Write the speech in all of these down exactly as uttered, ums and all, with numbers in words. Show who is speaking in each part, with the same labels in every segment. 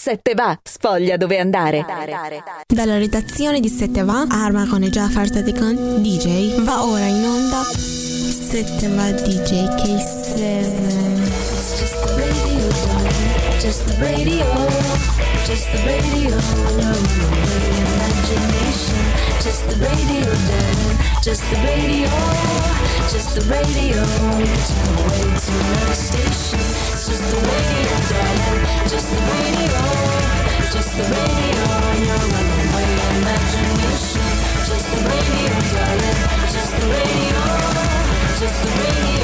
Speaker 1: Sette Va, sfoglia dove andare.
Speaker 2: Dalla redazione di Sette Va, Arma con Jafar Tatikan D J, va ora in onda Sette Va D J K sette.
Speaker 3: Just the radio, just the radio, no imagination. Just the radio, darling, just the radio, just the radio. Turn away to another station. It's just the radio, darling, just the radio, just the radio. No runaway imagination. Just the radio, darling, just the radio, just the radio.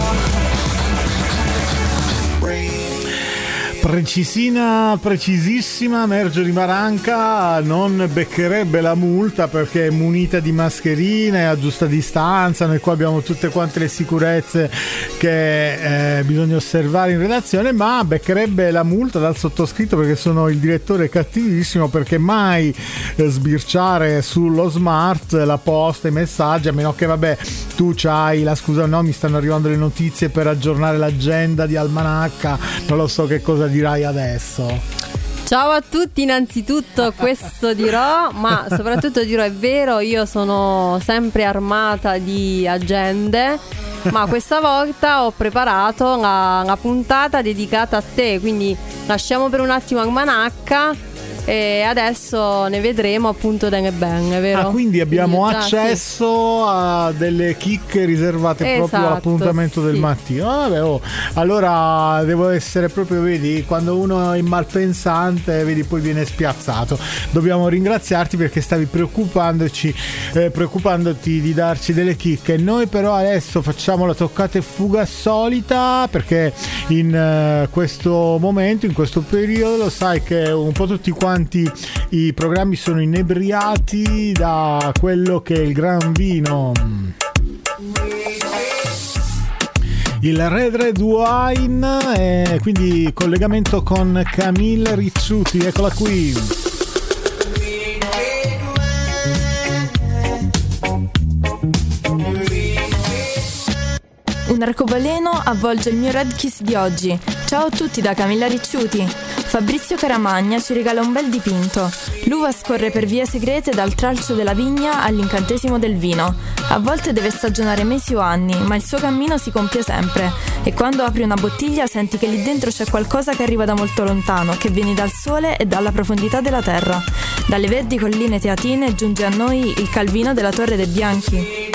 Speaker 4: Precisina, precisissima, Marjorie Maranca non beccherebbe la multa perché è munita di mascherine, è a giusta distanza, noi qua abbiamo tutte quante le sicurezze che eh, bisogna osservare in redazione, ma beccherebbe la multa dal sottoscritto perché sono il direttore cattivissimo, perché mai eh, sbirciare sullo smart la posta, i messaggi, a meno che vabbè tu c'hai la scusa, no, mi stanno arrivando le notizie per aggiornare l'agenda di Almanacca, non lo so che cosa dirai adesso.
Speaker 5: Ciao a tutti, innanzitutto questo dirò, ma soprattutto dirò è vero, io sono sempre armata di agende, ma questa volta ho preparato una, una puntata dedicata a te, quindi lasciamo per un attimo Almanacca e adesso ne vedremo appunto bene bene, vero?
Speaker 4: Ah, quindi abbiamo
Speaker 5: quindi già,
Speaker 4: accesso sì. a delle chicche riservate
Speaker 5: esatto,
Speaker 4: proprio all'appuntamento sì. del mattino. Ah, vabbè, oh. Allora devo essere proprio, vedi, quando uno è malpensante, vedi, poi viene spiazzato. Dobbiamo ringraziarti perché stavi preoccupandoci eh, preoccupandoti di darci delle chicche. Noi però adesso facciamo la toccata e fuga solita, perché in uh, questo momento, in questo periodo, lo sai che un po' tutti quanti i programmi sono inebriati da quello che è il gran vino, il Red Red Wine, e quindi collegamento con Camille Rizzuti, eccola qui.
Speaker 6: Un arcobaleno avvolge il mio Red Kiss di oggi. Ciao a tutti da Camilla Ricciuti. Fabrizio Caramagna ci regala un bel dipinto. L'uva scorre per vie segrete dal tralcio della vigna all'incantesimo del vino. A volte deve stagionare mesi o anni, ma il suo cammino si compie sempre. E quando apri una bottiglia senti che lì dentro c'è qualcosa che arriva da molto lontano, che viene dal sole e dalla profondità della terra. Dalle verdi colline teatine giunge a noi il calvino della Torre dei Bianchi.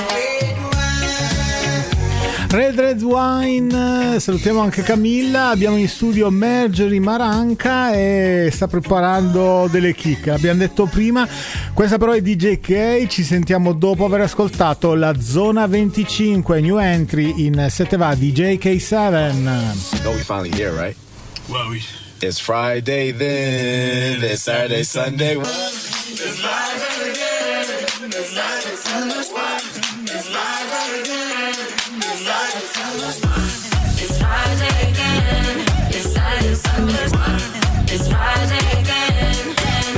Speaker 4: Red Red Wine, salutiamo anche Camilla, abbiamo in studio Marjorie Maranca e sta preparando delle chicche, abbiamo detto prima, questa però è D J K, ci sentiamo dopo aver ascoltato la Zona venticinque, new entry in Sette Va D J K sette.
Speaker 7: No, we finally here, right? Well, we... It's Friday then, it's Saturday, Sunday. It's Friday again, it's Saturday, Sunday. It's Friday again. It's Friday again, it's Saturday, Sunday. It's Friday again.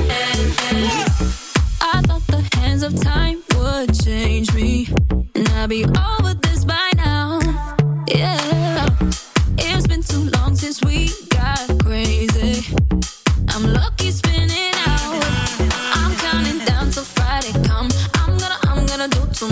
Speaker 7: I thought the hands of time would change me, and I'd be over this by now. Yeah, it's been too long since we got crazy. I'm lucky spinning out. I'm counting down till Friday come. I'm gonna, I'm gonna do too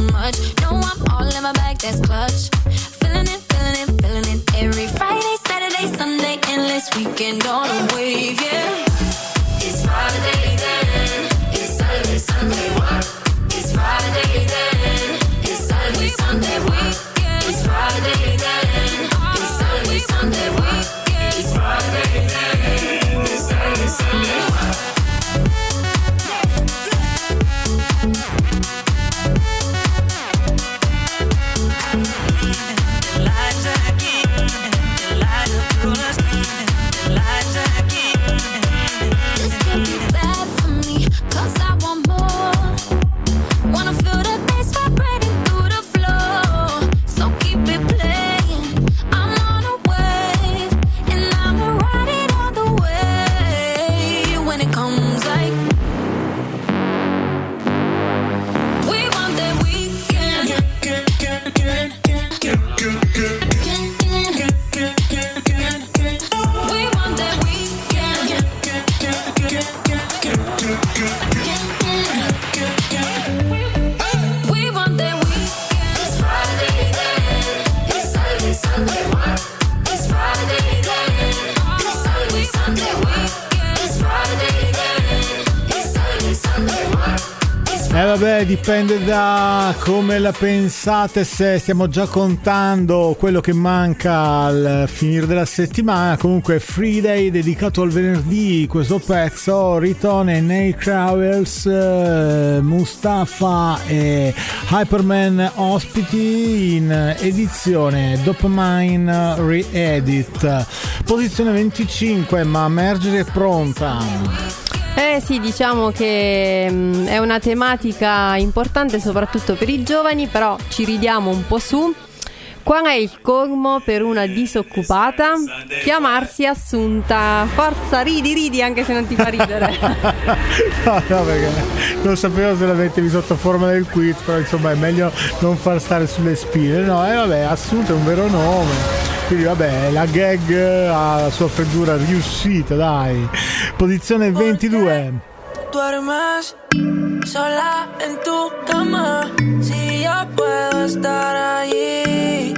Speaker 7: We want that weekend. It's Friday then. It's Saturday, Sunday, what? It's Friday then. It's Saturday, Sunday, weekend. It's Friday then. It's Saturday, Sunday, what?
Speaker 4: Eh vabbè, dipende da come la pensate, se stiamo già contando quello che manca al finire della settimana. Comunque Friday dedicato al venerdì, questo pezzo, Riton e Nate Crowells, eh, Mustafa e Hyperman ospiti in edizione Dopamine Re-Edit. Posizione venticinque, ma Marjorie è pronta.
Speaker 5: Eh sì, diciamo che mh, è una tematica importante soprattutto per i giovani, però ci ridiamo un po' su. Qual è il colmo per una disoccupata? Chiamarsi Assunta. Forza, ridi, ridi anche se non ti fa ridere.
Speaker 4: No, no, perché non sapevo se la mettevi sotto forma del quiz, però insomma è meglio non far stare sulle spine. No, e eh, vabbè, Assunta è un vero nome. Quindi vabbè, la gag ha la sua freddura riuscita, dai. Posizione ventidue.
Speaker 8: Duermes sola en tu cama, si yo puedo estar allí.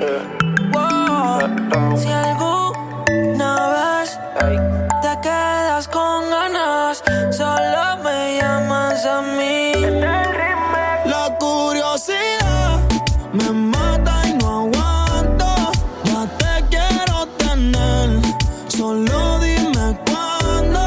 Speaker 8: Wow. Si alguna vez te quedas con ganas, solo me llamas a mí. La curiosidad me mata y no aguanto, ya te quiero tener, solo dime cuándo.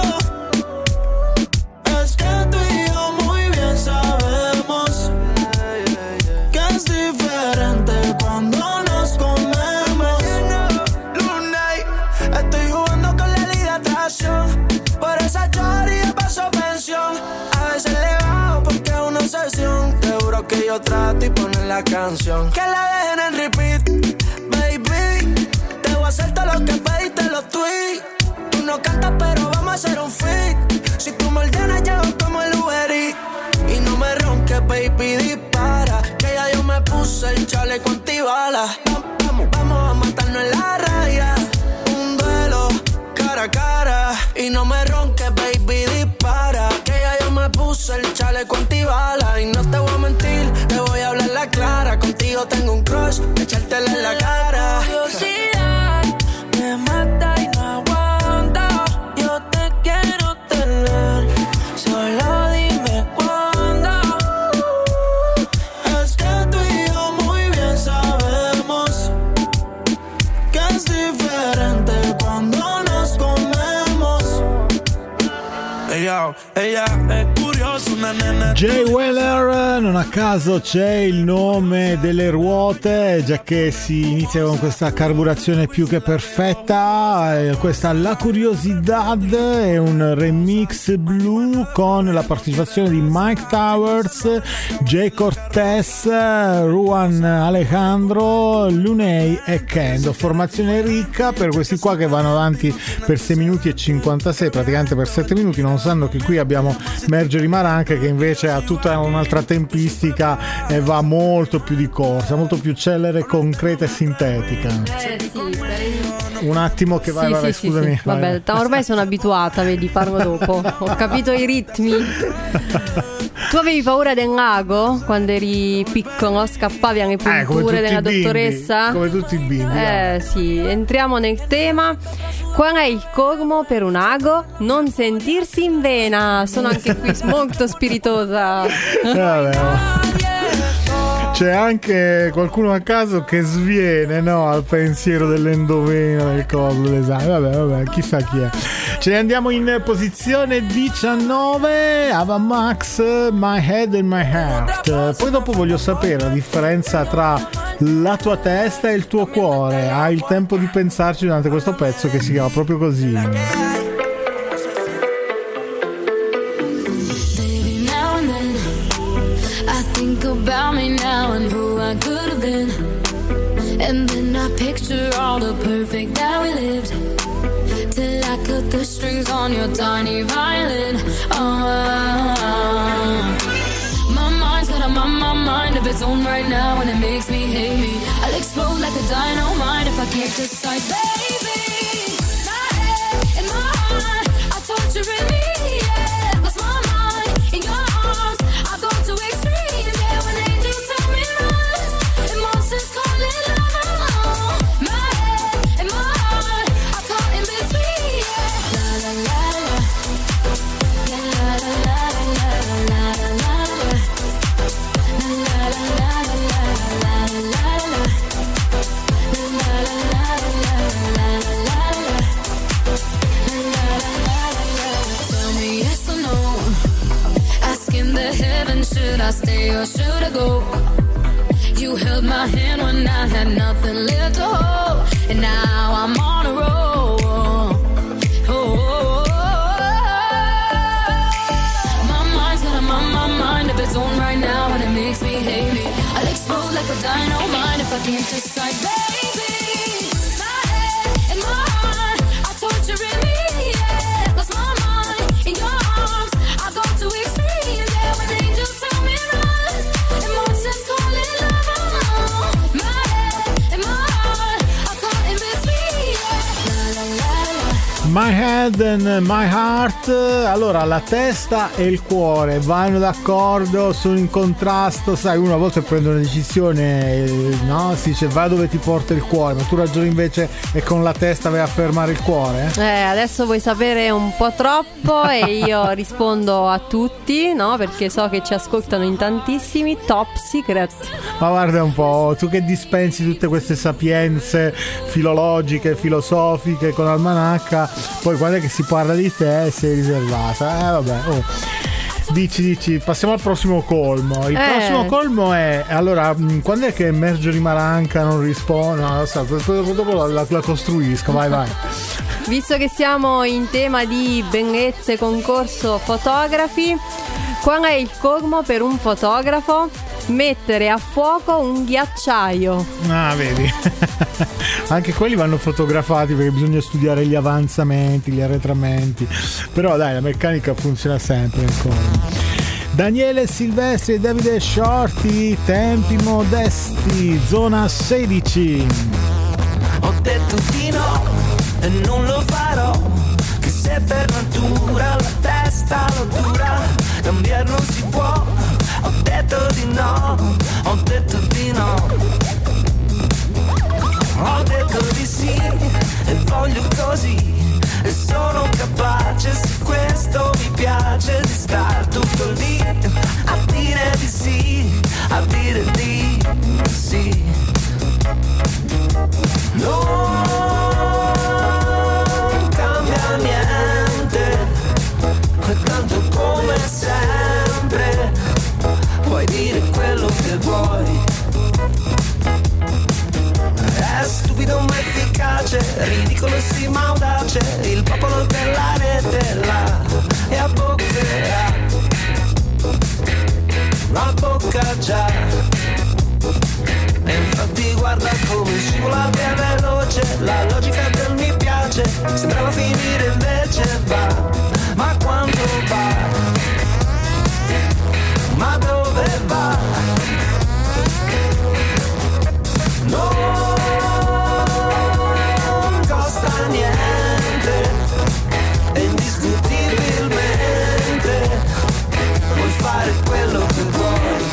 Speaker 8: Es que tú y yo muy bien sabemos que es diferente cuando nos comemos. Lunay, estoy jugando con la ley de atracción, por esa choría paso pensión. A veces le bajo porque es una obsesión, te juro que yo trato y poner la canción que la dejen en repeat. Baby, te voy a hacer todo lo que pediste en los tweets. Tú no cantas pero vamos a hacer un feat. Si tú me ordenas llego como el Uber Eats. Y no me ronques, baby, dispara, que ya yo me puse el chaleco antibalas. Vamos, vamos a matarnos en la raya, un duelo cara a cara. Y no me ronques, baby, dispara, que ya yo me puse el chaleco antibalas. Y no te voy a mentir, te voy a hablar la clara. Contigo tengo un crush, echártela en la cara. Curiosidad me mata y no aguanto, yo te quiero tener, solo dime cuándo. Es que tú y yo muy bien sabemos que es diferente cuando nos comemos. Ella, ella è curiosa, una nena.
Speaker 4: Jay Weller, non a caso c'è il nome delle ruote, già che si inizia con questa carburazione più che perfetta. Questa La Curiosidad è un remix blu con la partecipazione di Mike Towers, Jay Cortez, Juan Alejandro, Lunay e Kendo. Formazione ricca per questi qua che vanno avanti per sei minuti e cinquantasei, praticamente per sette minuti. Non sanno che qui abbiamo Marjorie Maranca che invece ha tutta un'altra tempistica e va molto più di corsa, molto più celere, concreta e sintetica.
Speaker 5: Eh sì,
Speaker 4: un attimo che vai,
Speaker 5: sì,
Speaker 4: vai, vai,
Speaker 5: sì,
Speaker 4: scusami.
Speaker 5: sì, sì. Vabbè, ormai sono abituata, vedi, parlo dopo. Ho capito i ritmi. Tu avevi paura del lago quando eri piccolo? Scappavi alle punture
Speaker 4: eh,
Speaker 5: della
Speaker 4: bimbi,
Speaker 5: dottoressa?
Speaker 4: Come tutti i bimbi.
Speaker 5: Eh sì, entriamo nel tema. Qual è il colmo per un ago? Non sentirsi in vena. Sono anche qui molto spiritosa.
Speaker 4: Eh, vabbè, c'è anche qualcuno a caso che sviene, no, al pensiero dell'endovena, del coso, dell'esame. Vabbè, vabbè, chissà chi è. Ce ne andiamo in posizione diciannove, Ava Max, My Head and My Heart. Poi dopo voglio sapere la differenza tra la tua testa e il tuo cuore. Hai il tempo di pensarci durante questo pezzo che si chiama proprio così.
Speaker 7: About me now and who I could have been, and then I picture all the perfect that we lived, till I cut the strings on your tiny violin. Oh, my mind's got a my, my mind of its own right now, and it makes me hate me. I'll explode like a dynamite if I can't decide, baby. My head and my heart are torturing me, yeah. 'Cause my mind I stay or should I go? You held my hand when I had nothing left to hold, and now I'm on a roll. Oh, oh, oh. My mind's got a mind, my mind of its own right now, and it makes me hate me. I'll explode like a dynamite if I can't decide, baby. My head and my heart are torturing me, yeah. Lost my mind in your arms, I go to extremes, yeah. When angels tell me run, emotions calling love. My head and my heart are caught in between, yeah. La la la la.
Speaker 4: My Head and My Heart. Allora, la testa e il cuore vanno d'accordo, sono in contrasto. Sai, uno a volte prende una decisione, no? Si dice va dove ti porta il cuore, ma tu ragioni invece e con la testa vai a fermare il cuore?
Speaker 5: Eh, adesso vuoi sapere un po' troppo e io rispondo a tutti, no? Perché so che ci ascoltano in tantissimi. Top secret.
Speaker 4: Ma guarda un po', tu che dispensi tutte queste sapienze filologiche, filosofiche con Almanacca, poi quando è che si parla di te sei riservata. Eh vabbè, oh. Dici, dici, passiamo al prossimo colmo. Il
Speaker 5: Eh.
Speaker 4: prossimo colmo è, allora, mh, quando è che Marjorie Maranca non risponde? No, lo so, dopo, dopo la, la, la costruisco, vai vai.
Speaker 5: Visto che siamo in tema di bellezze, concorso fotografi, qual è il colmo per un fotografo? Mettere a fuoco un ghiacciaio.
Speaker 4: Ah, vedi. Anche quelli vanno fotografati perché bisogna studiare gli avanzamenti, gli arretramenti. Però dai, la meccanica funziona sempre ancora. Daniele Silvestri e Davide Shorty, tempi modesti, zona sedici.
Speaker 8: Ho detto di no e non lo farò, che se per natura la testa lo dura, cambiare non si può. Ho detto di no, ho detto di no, ho detto di sì e voglio così, e sono capace, se questo mi piace, di star tutto lì a dire di sì, a dire di sì. Non cambia niente, è tanto come sempre, puoi dire quello che vuoi. È stupido ma efficace, ridicolo sì ma audace, il popolo della rete là e a boccherà, a bocca già. E infatti guarda come scivola via veloce, la logica del mi piace, sembrava finire invece va, ma quando va? Ma dove va? Non costa niente, e indiscutibilmente puoi fare quello che vuoi.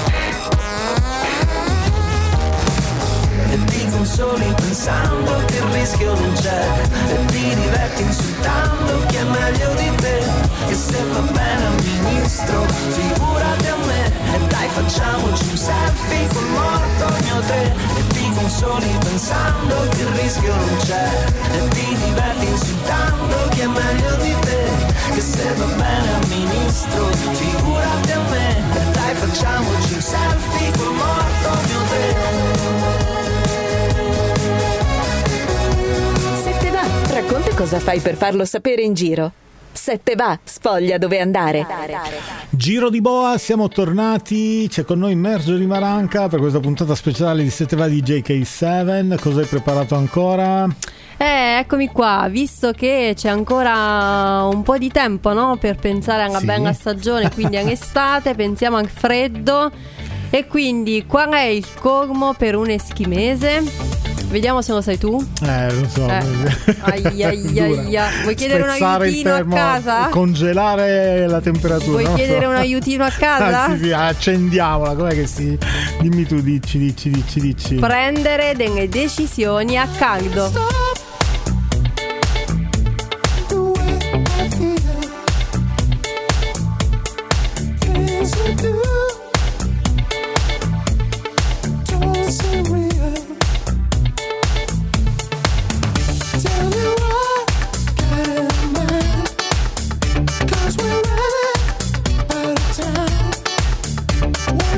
Speaker 8: E ti consoli pensando che il rischio non c'è, e ti diverti insultando chi è meglio di te, che se va bene al ministro figurati a me, e dai facciamoci un selfie col morto tre, e ti consoli pensando che il rischio non c'è, e ti diverti insultando chi è meglio di te, che se va bene al ministro figurati a me, e dai facciamoci un selfie col morto tre.
Speaker 1: Se te va, racconta cosa fai per farlo sapere in giro. Se te va, sfoglia dove andare.
Speaker 4: Giro di boa, siamo tornati. C'è con noi Marjorie Maranca per questa puntata speciale di Se te va di J K sette. Cosa hai preparato ancora?
Speaker 5: Eh, eccomi qua, visto che c'è ancora un po' di tempo, no? Per pensare a una
Speaker 4: Sì.
Speaker 5: bella stagione, quindi all'estate, pensiamo al freddo. E quindi qual è il colmo per un eschimese? Vediamo se lo sai tu.
Speaker 4: Eh, non so.
Speaker 5: Eh. Ai, ai, ai, ai. Vuoi chiedere un
Speaker 4: Spezzare il
Speaker 5: aiutino a
Speaker 4: termo-
Speaker 5: casa?
Speaker 4: Congelare la temperatura.
Speaker 5: Vuoi
Speaker 4: non
Speaker 5: chiedere
Speaker 4: so.
Speaker 5: un aiutino a casa?
Speaker 4: Ah, sì, sì, accendiamola. Com'è che si. Dimmi tu, dici, dici, dici, dici.
Speaker 5: Prendere delle decisioni a caldo.
Speaker 8: Cause we're running out of time.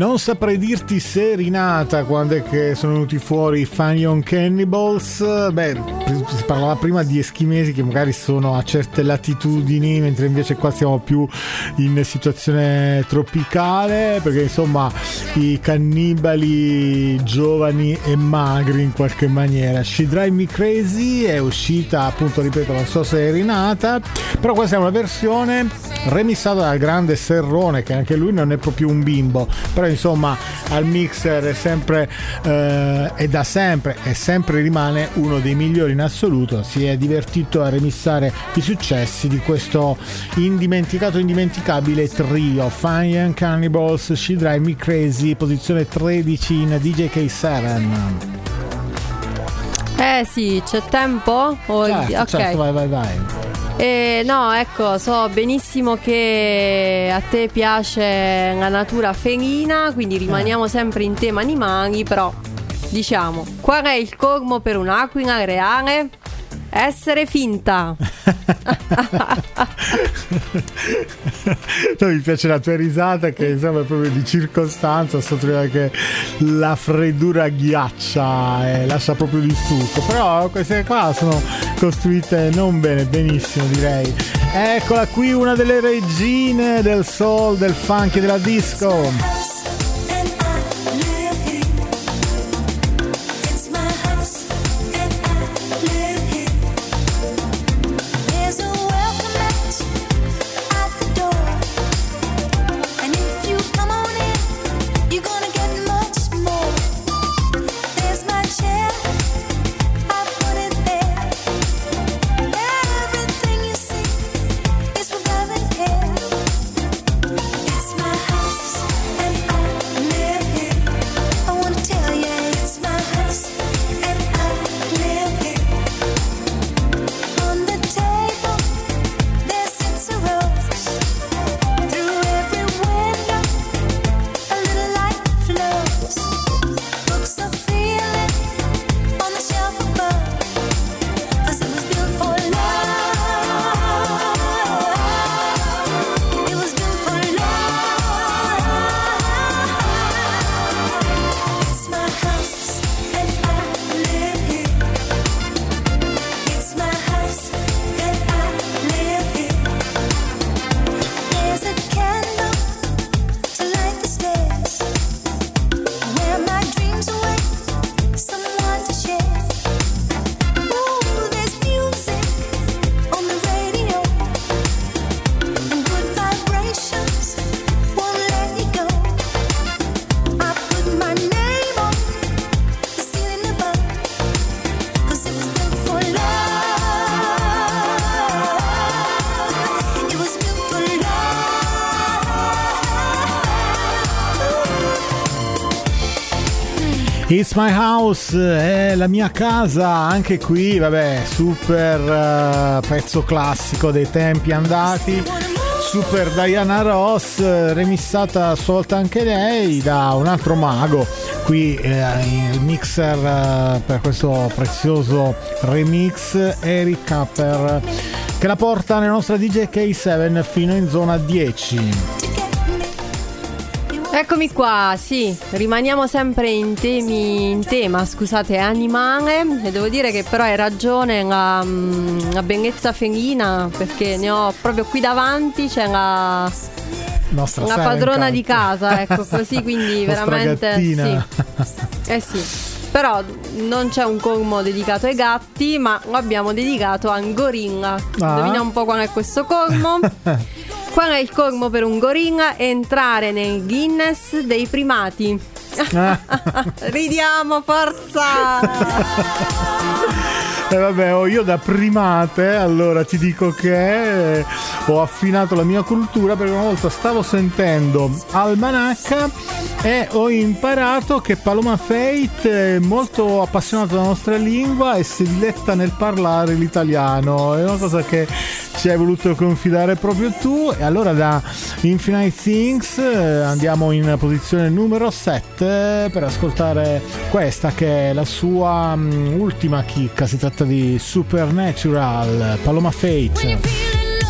Speaker 4: Non saprei dirti se rinata quando è che sono venuti fuori i Fanion Cannibals. Beh, si parlava prima di eschimesi che magari sono a certe latitudini, mentre invece qua siamo più in situazione tropicale, perché insomma i cannibali giovani e magri in qualche maniera. She Drive Me Crazy è uscita, appunto, ripeto, non so se è rinata, però questa è una versione remissata dal grande Serrone, che anche lui non è proprio un bimbo, però insomma al mixer è sempre eh, e da sempre e sempre rimane uno dei migliori in assoluto. Si è divertito a remissare i successi di questo indimenticato indimenticabile trio Fanion Cannibals, She Drive Me Crazy, posizione tredici in D J K sette.
Speaker 5: Eh sì, c'è tempo? O
Speaker 4: certo,
Speaker 5: ok,
Speaker 4: certo, vai vai vai.
Speaker 5: Eh, no, ecco, so benissimo che a te piace la natura felina, quindi rimaniamo eh. sempre in tema animali, però diciamo, qual è il colmo per un'aquila reale? Essere finta.
Speaker 4: No, mi piace la tua risata, che insomma è proprio di circostanza, sottolineare che la freddura ghiaccia e lascia proprio di stucco, però queste qua sono costruite non bene, benissimo direi. Eccola qui, una delle regine del soul, del funk e della disco. It's My House, è la mia casa, anche qui, vabbè, super uh, pezzo classico dei tempi andati, super Diana Ross, remissata svolta anche lei da un altro mago, qui eh, il mixer uh, per questo prezioso remix, Eric Capper, che la porta nella nostra D J K sette fino in zona dieci.
Speaker 5: Eccomi qua, sì, rimaniamo sempre in temi, in tema, scusate, animale, e devo dire che però hai ragione, la, la bellezza felina, perché ne ho proprio qui davanti, c'è la,
Speaker 4: nostra
Speaker 5: la padrona di casa, ecco, così, quindi veramente sì. Eh sì, però non c'è un colmo dedicato ai gatti, ma lo abbiamo dedicato a un gorilla. Ah. Indovina un po' qual è questo colmo? Qual è il colmo per un gorilla? Entrare nel Guinness dei primati. Ridiamo, forza!
Speaker 4: E eh vabbè, oh, io da primate, allora ti dico che ho affinato la mia cultura, perché una volta stavo sentendo Almanacca e ho imparato che Paloma Faith è molto appassionata della nostra lingua e si diletta nel parlare l'italiano. È una cosa che ci hai voluto confidare proprio tu. E allora da Infinite Things andiamo in posizione numero sette per ascoltare questa, che è la sua um, ultima chicca. Si tratta di Supernatural, Paloma Faith.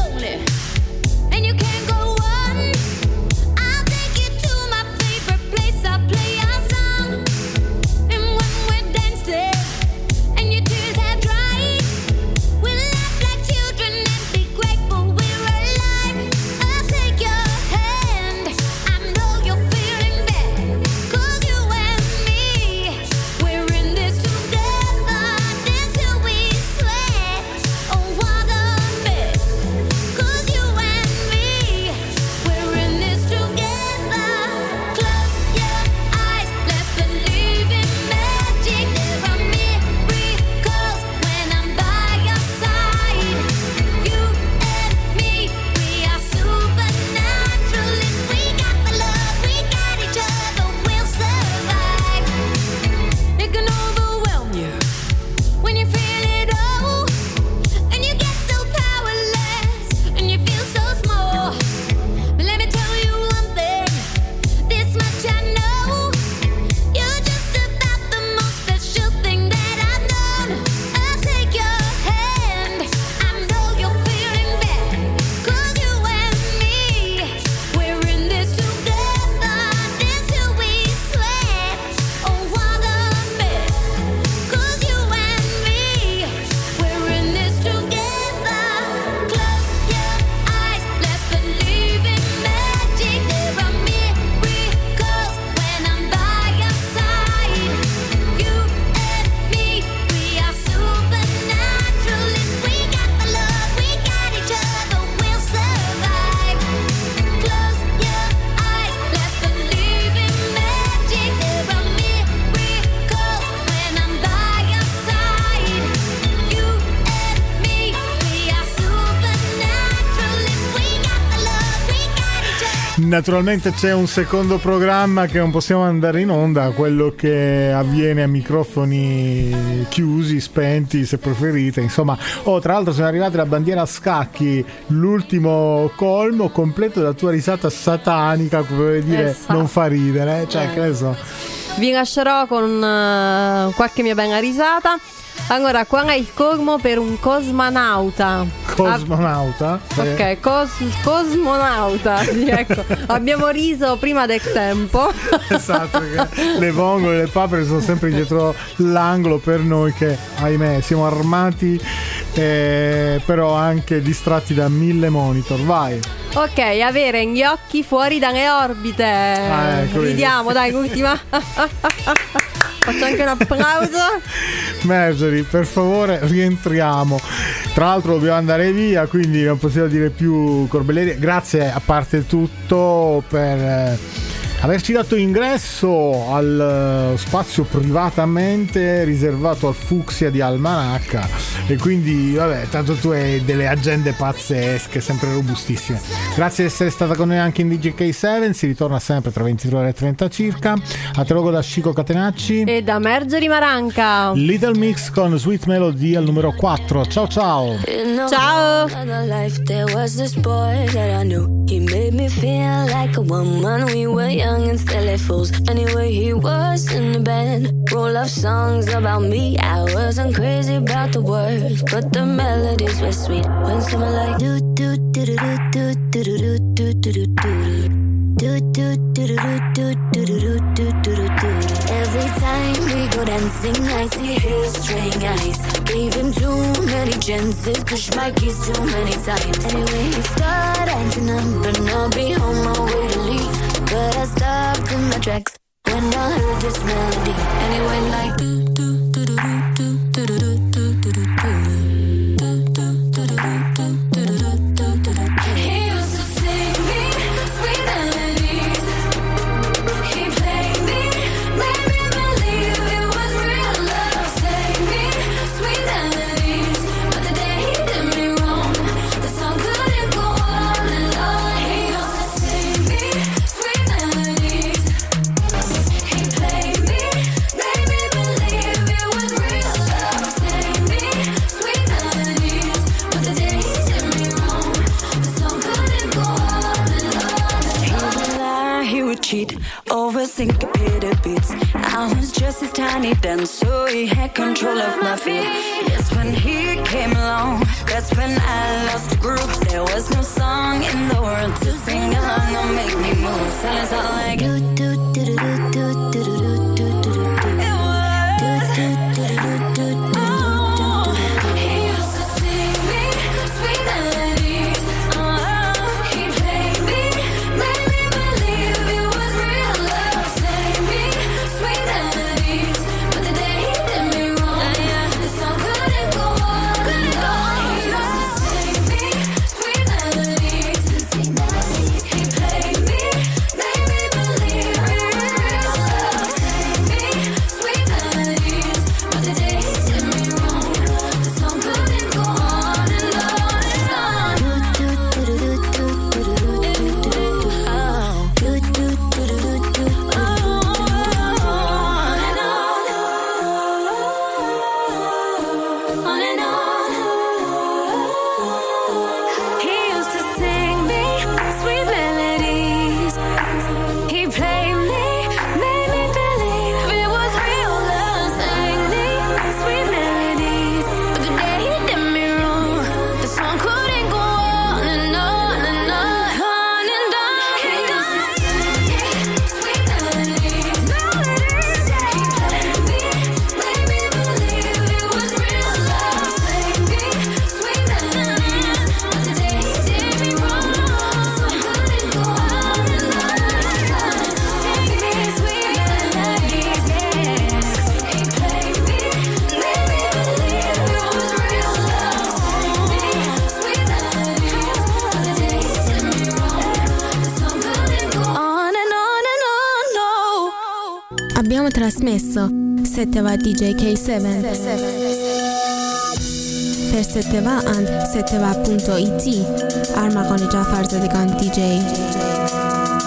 Speaker 7: Place
Speaker 4: Naturalmente c'è un secondo programma che non possiamo andare in onda, quello che avviene a microfoni chiusi, spenti se preferite, insomma. Oh, tra l'altro sono arrivate la bandiera a scacchi, l'ultimo colmo completo della tua risata satanica, come dire,
Speaker 5: esatto.
Speaker 4: Non fa ridere, cioè
Speaker 5: eh.
Speaker 4: che ne so.
Speaker 5: Vi lascerò con uh, qualche mia bella risata. Allora, qua è il colmo per un cosmonauta.
Speaker 4: Cosmonauta?
Speaker 5: Ah, ok, cos- cosmonauta. Sì, ecco. Abbiamo riso prima del tempo.
Speaker 4: Esatto, perché le vongole e le papere sono sempre dietro l'angolo per noi che, ahimè, siamo armati, eh, però anche distratti da mille monitor. Vai.
Speaker 5: Ok, avere gli occhi fuori dalle orbite.
Speaker 4: Ah, ecco,
Speaker 5: Ridiamo, dai, l'ultima. Faccio anche un applauso.
Speaker 4: Marjorie, per favore, rientriamo. Tra l'altro dobbiamo andare via, quindi non possiamo dire più corbellerie. Grazie a parte tutto per eh, averci dato ingresso al uh, spazio privatamente riservato al Fucsia di Almanacca. E quindi, vabbè, tanto tu hai delle agende pazzesche, sempre robustissime. Grazie di essere stata con noi anche in D J K sette. Si ritorna sempre tra ventitré e trenta circa. A te logo da Chico Catenacci
Speaker 5: e da Marjorie Maranca.
Speaker 4: Little Mix con Sweet Melody al numero quattro. Ciao ciao.
Speaker 5: Ciao.
Speaker 3: There was this boy that I knew. He made me feel like a woman. We were young and silly fools. Anyway, he was in the band. Roll of songs about me. I wasn't crazy about the words, but the melodies were sweet. When someone like do do do do do do do do do do do. Do do do do do do do do do do. Every time we go dancing, I see his string eyes. Gave him too many chances, push my keys too many times. Anyway, he started acting up, and I'll be on my way to leave. But I stopped in my tracks when I heard this melody. Anyway, like do do do do do do do do do do do. Cheat over syncopated beats. I was just his tiny dance, so he had control of my feet. Yes, when he came along, that's when I lost the groove. There was no song in the world to sing along or make me move. So it's all like do do do do do do do do do do do.
Speaker 2: Abbiamo trasmesso sette va D J K sette. Per sette va and sette va punto it Arma con Jafar Zadigan D J.